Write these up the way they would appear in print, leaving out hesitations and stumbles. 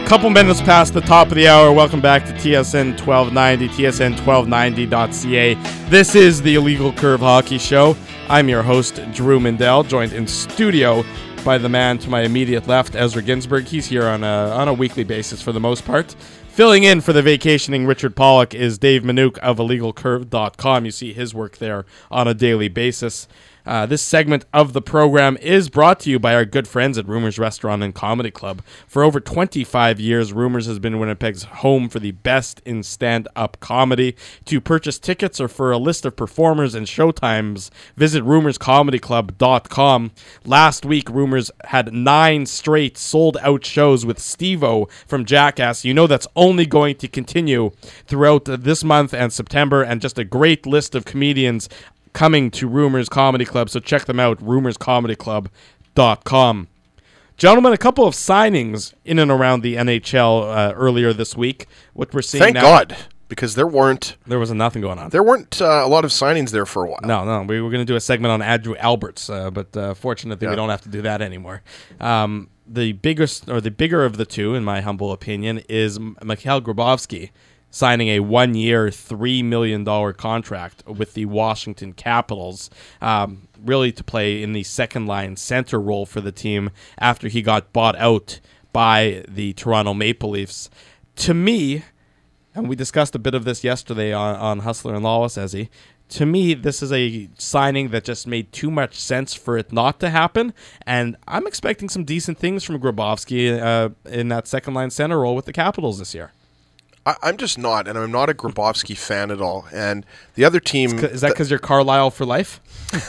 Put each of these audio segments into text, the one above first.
Couple minutes past the top of the hour. Welcome back to TSN 1290, tsn1290.ca. This is the Illegal Curve Hockey Show. I'm your host, Drew Mindell, joined in studio by the man to my immediate left, Ezra Ginsburg. He's here on a weekly basis for the most part. Filling in for the vacationing Richard Pollock is Dave Minuk of IllegalCurve.com. You see his work there on a daily basis. This segment of the program is brought to you by our good friends at Rumors Restaurant and Comedy Club. For over 25 years, Rumors has been Winnipeg's home for the best in stand-up comedy. To purchase tickets or for a list of performers and showtimes, visit rumorscomedyclub.com. Last week, Rumors had 9 straight sold-out shows with Steve-O from Jackass. You know that's only going to continue throughout this month and September, and just a great list of comedians coming to Rumors Comedy Club, so check them out, rumorscomedyclub.com. Gentlemen, a couple of signings in and around the NHL earlier this week. What we're seeing now... Thank God, because there wasn't nothing going on. There weren't a lot of signings there for a while. No, we were going to do a segment on Andrew Alberts, but fortunately we don't have to do that anymore. The bigger of the two, in my humble opinion, is Mikhail Grabovski, signing a 1-year, $3 million contract with the Washington Capitals, really to play in the second-line center role for the team after he got bought out by the Toronto Maple Leafs. To me, and we discussed a bit of this yesterday on Hustler and Lawless, Ezzy, to me, this is a signing that just made too much sense for it not to happen, and I'm expecting some decent things from Grabovski in that second-line center role with the Capitals this year. I'm just not, and I'm not a Grabovski fan at all. And the other team... Is that because you're Carlisle for life?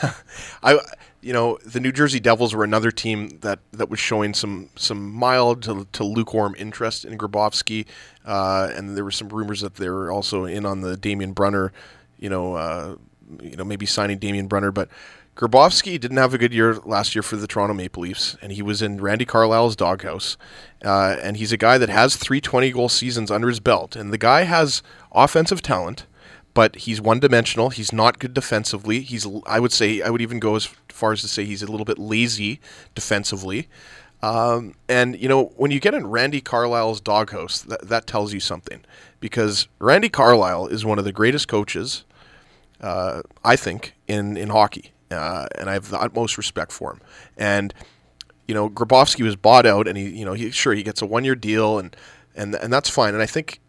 The New Jersey Devils were another team that was showing some mild to lukewarm interest in Grabovski, and there were some rumors that they were also in on the Damian Brunner, maybe signing Damian Brunner, but Grabovski didn't have a good year last year for the Toronto Maple Leafs, and he was in Randy Carlisle's doghouse. And he's a guy that has 3 20-goal seasons under his belt. And the guy has offensive talent, but he's one-dimensional. He's not good defensively. I would even go as far as to say he's a little bit lazy defensively. And when you get in Randy Carlisle's doghouse, that tells you something. Because Randy Carlisle is one of the greatest coaches, I think, in hockey. And I have the utmost respect for him. And Grabovski was bought out, and he gets a 1-year deal, and that's fine. And I think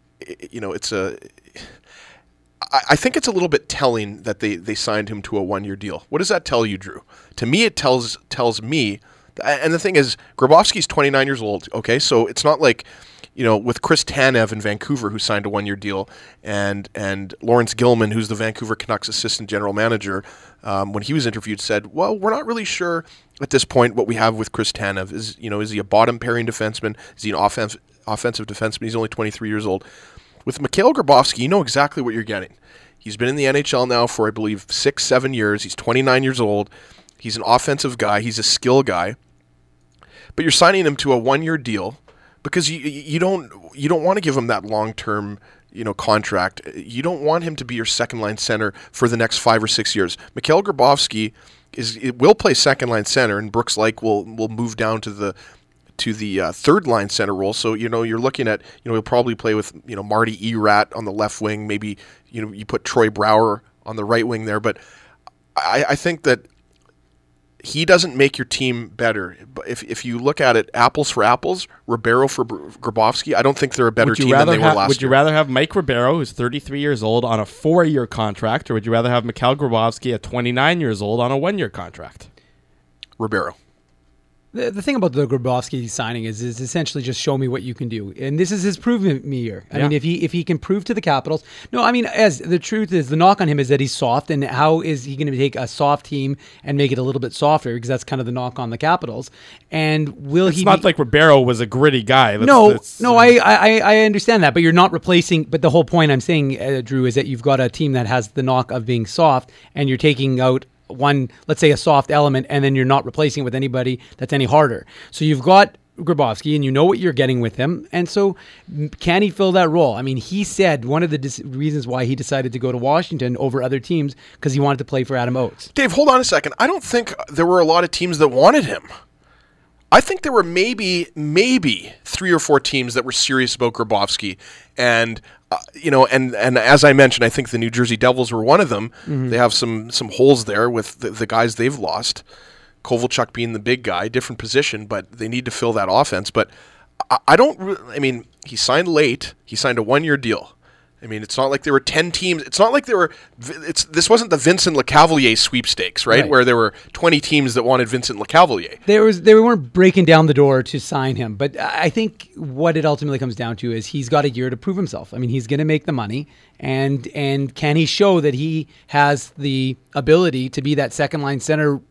I think it's a little bit telling that they signed him to a 1-year deal. What does that tell you, Drew? To me, it tells me. And the thing is, Grabovski's 29 years old. Okay, so it's not like, with Chris Tanev in Vancouver, who signed a 1-year deal, and Lawrence Gilman, who's the Vancouver Canucks assistant general manager, when he was interviewed, said, well, we're not really sure at this point what we have with Chris Tanev. Is he a bottom pairing defenseman? Is he an offensive defenseman? He's only 23 years old. With Mikhail Grabovski, you know exactly what you're getting. He's been in the NHL now for, I believe, 6-7 years. He's 29 years old. He's an offensive guy. He's a skill guy. But you're signing him to a 1-year deal because you don't want to give him that long-term contract. You don't want him to be your second-line center for the next 5 or 6 years. Mikhail Grabovski will play second-line center, and Brooks Laich will move down to the third-line center role. So you're looking at he'll probably play with Marty Erat on the left wing. Maybe you put Troy Brouwer on the right wing there. But I think that he doesn't make your team better. But if you look at it, apples for apples, Ribeiro for Grabovski, I don't think they're a better team than they were last year. Would you rather have Mike Ribeiro, who's 33 years old, on a 4-year contract, or would you rather have Mikhail Grabovski at 29 years old on a 1-year contract? Ribeiro. The thing about the Grabovski signing is essentially just show me what you can do, and this is his proving me year. I mean, if he can prove to the Capitals, as the truth is, the knock on him is that he's soft, and how is he going to take a soft team and make it a little bit softer? Because that's kind of the knock on the Capitals. And it's not like Ribeiro was a gritty guy. I understand that, but you're not replacing. But the whole point I'm saying, Drew, is that you've got a team that has the knock of being soft, and you're taking out one, let's say, a soft element, and then you're not replacing it with anybody that's any harder. So you've got Grabovski, and you know what you're getting with him. And so can he fill that role? I mean, he said one of the reasons why he decided to go to Washington over other teams because he wanted to play for Adam Oates. Dave, hold on a second. I don't think there were a lot of teams that wanted him. I think there were maybe 3 or 4 teams that were serious about Grabovski, and and as I mentioned, I think the New Jersey Devils were one of them. They have some holes there with the guys they've lost. Kovalchuk being the big guy, different position, but they need to fill that offense. But he signed late. He signed a 1-year deal. I mean, it's not like there were 10 teams. It's not like this wasn't the Vincent Lecavalier sweepstakes, right? Where there were 20 teams that wanted Vincent Lecavalier. They weren't breaking down the door to sign him. But I think what it ultimately comes down to is he's got a year to prove himself. I mean, he's going to make the money. And can he show that he has the ability to be that second line center,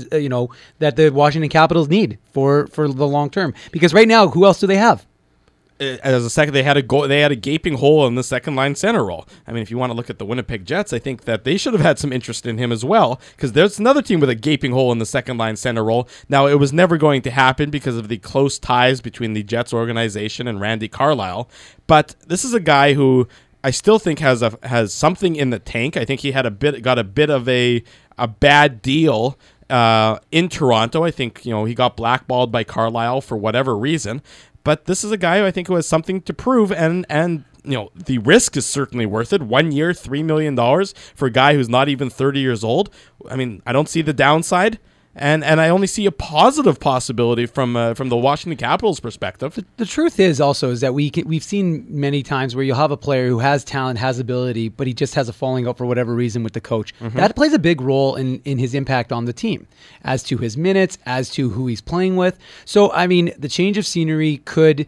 that the Washington Capitals need for the long term? Because right now, who else do they have? As a second, they had a gaping hole in the second line center role. I mean, if you want to look at the Winnipeg Jets, I think that they should have had some interest in him as well, because there's another team with a gaping hole in the second line center role. Now, it was never going to happen because of the close ties between the Jets organization and Randy Carlyle, but this is a guy who I still think has something in the tank. I think he got a bit of a bad deal in Toronto. I think he got blackballed by Carlyle for whatever reason. But this is a guy who I think who has something to prove, and the risk is certainly worth it. 1 year, $3 million for a guy who's not even 30 years old. I mean, I don't see the downside, and I only see a positive possibility from the Washington Capitals' perspective. The truth is also is that we've seen many times where you'll have a player who has talent, has ability, but he just has a falling out for whatever reason with the coach. Mm-hmm. That plays a big role in his impact on the team, as to his minutes, as to who he's playing with. So, I mean, the change of scenery could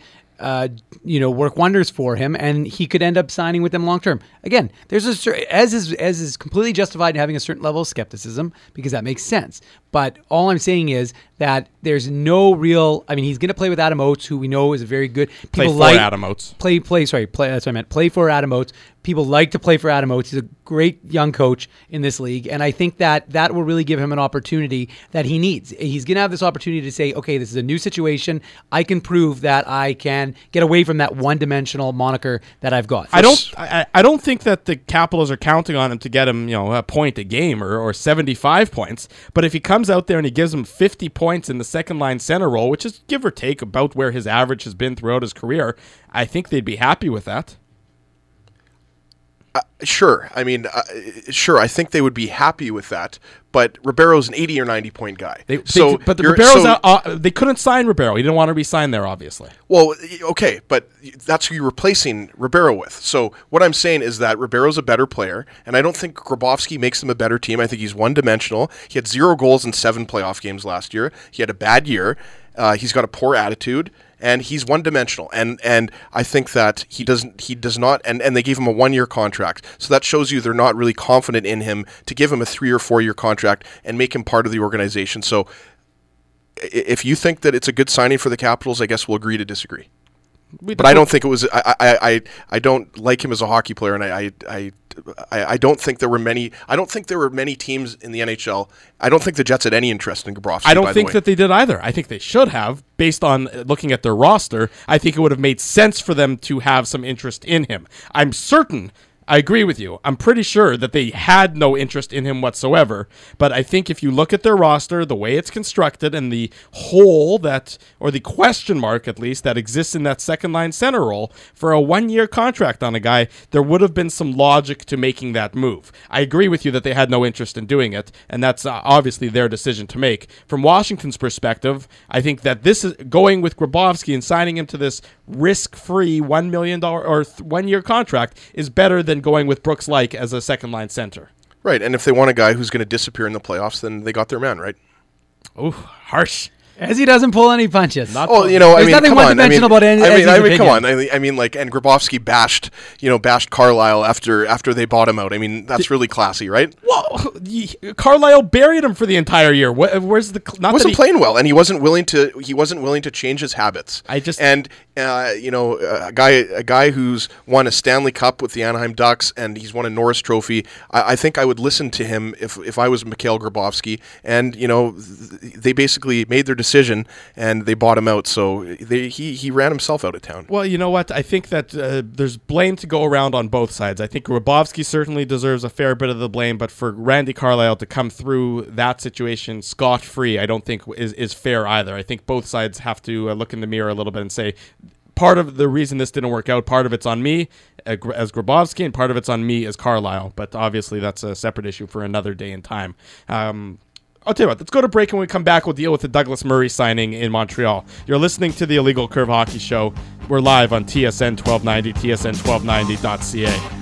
work wonders for him, and he could end up signing with them long term. Again, there's as is completely justified in having a certain level of skepticism, because that makes sense. But all I'm saying is that there's no real. I mean, he's going to play with Adam Oates, who we know is a very good. Play for Adam Oates. Play. That's what I meant. Play for Adam Oates. People like to play for Adam Oates. He's a great young coach in this league, and I think that will really give him an opportunity that he needs. He's going to have this opportunity to say, okay, this is a new situation. I can prove that I can get away from that one-dimensional moniker that I've got. I don't think that the Capitals are counting on him to get him, a point a game or 75 points. But if he comes out there and he gives him 50 points in the second line center role, which is give or take about where his average has been throughout his career, I think they'd be happy with that. Sure. I mean, sure. I think they would be happy with that. But Ribeiro's an 80 or 90 point guy. But they couldn't sign Ribeiro. He didn't want to re-sign there, obviously. Well, okay, but that's who you're replacing Ribeiro with. So what I'm saying is that Ribeiro's a better player, and I don't think Grabovski makes them a better team. I think he's one-dimensional. He had 0 goals in 7 playoff games last year. He had a bad year. He's got a poor attitude. And he's one-dimensional, and I think that he does not, and they gave him a 1-year contract, so that shows you they're not really confident in him to give him a 3 or 4-year contract and make him part of the organization. So, if you think that it's a good signing for the Capitals, I guess we'll agree to disagree. But I don't think it was. I don't like him as a hockey player, and I don't think there were many. I don't think there were many teams in the NHL. I don't think the Jets had any interest in Grabovski. I don't think that they did either. I think they should have, based on looking at their roster. I think it would have made sense for them to have some interest in him. I'm certain. I agree with you. I'm pretty sure that they had no interest in him whatsoever. But I think if you look at their roster, the way it's constructed, and the hole or the question mark at least, that exists in that second line center role for a 1-year contract on a guy, there would have been some logic to making that move. I agree with you that they had no interest in doing it, and that's obviously their decision to make. From Washington's perspective, I think that this is going with Grabovski and signing him to this risk-free $1 million or 1-year contract is better than going with Brooks Laich as a second-line center. Right, and if they want a guy who's going to disappear in the playoffs, then they got their man, right? Ooh, harsh. As he doesn't pull any punches. There's nothing one-dimensional about any. Come on. And Grabovski bashed Carlyle after they bought him out. I mean, that's really classy, right? Well, Carlyle buried him for the entire year. Where's the? Not wasn't playing well, and he wasn't willing to change his habits. A guy who's won a Stanley Cup with the Anaheim Ducks, and he's won a Norris Trophy. I think I would listen to him if I was Mikhail Grabovski, and they basically made their decision decision, and they bought him out. So he ran himself out of town. Well, you know what? I think that there's blame to go around on both sides. I think Grabowski certainly deserves a fair bit of the blame, but for Randy Carlyle to come through that situation scot-free, I don't think is fair either. I think both sides have to look in the mirror a little bit and say, part of the reason this didn't work out, part of it's on me as Grabowski, and part of it's on me as Carlyle. But obviously that's a separate issue for another day and time. I'll tell you what, let's go to break, and when we come back, we'll deal with the Douglas Murray signing in Montreal. You're listening to the Illegal Curve Hockey Show. We're live on TSN 1290, TSN1290.ca.